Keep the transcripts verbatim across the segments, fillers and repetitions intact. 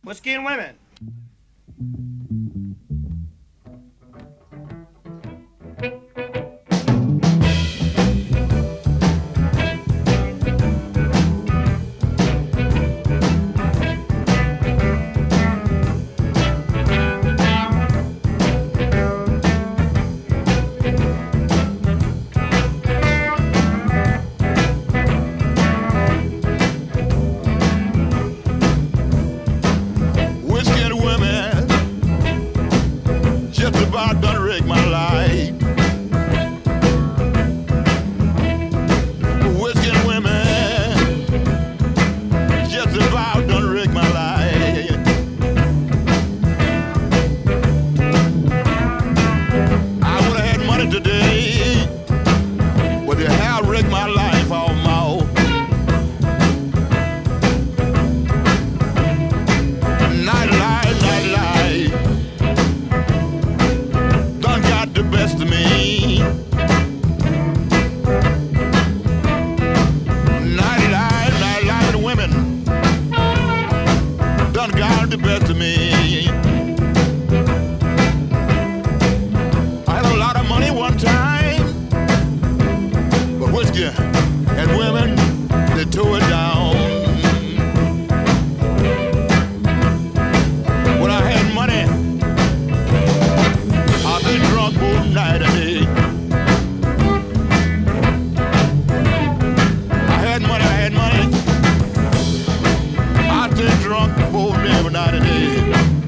Whiskey and Women. Just about done rig my life. Whiskey and women, just about done rig my life. I would have had money today, but they have rigged my life all more. Night life, night life. The best of me. ninety-nine, ninety-nine women done got the best of me. I had a lot of money one time, but whiskey and women, they tore it down. When I had money, I've been drunk all night and day. I had money, I had money. I've been drunk all every night and day.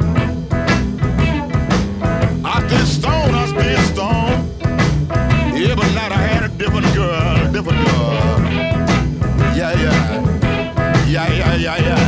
I stayed stoned, I stayed stoned. Every night I had a different girl, a different girl. Yeah, yeah. Yeah, yeah, yeah, yeah.